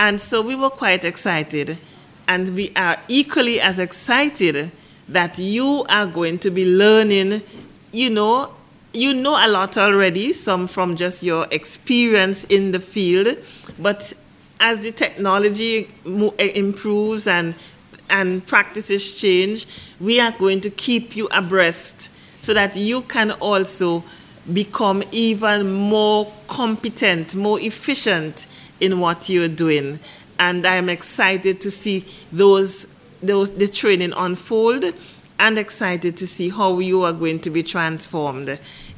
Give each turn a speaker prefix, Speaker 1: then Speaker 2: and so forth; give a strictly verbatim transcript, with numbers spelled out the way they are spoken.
Speaker 1: And so we were quite excited, and we are equally as excited that you are going to be learning, you know, you know a lot already, some from just your experience in the field, but as the technology mo- improves and and practices change, we are going to keep you abreast so that you can also become even more competent, more efficient in what you're doing. And I'm excited to see those those the training unfold, and excited to see how you are going to be transformed.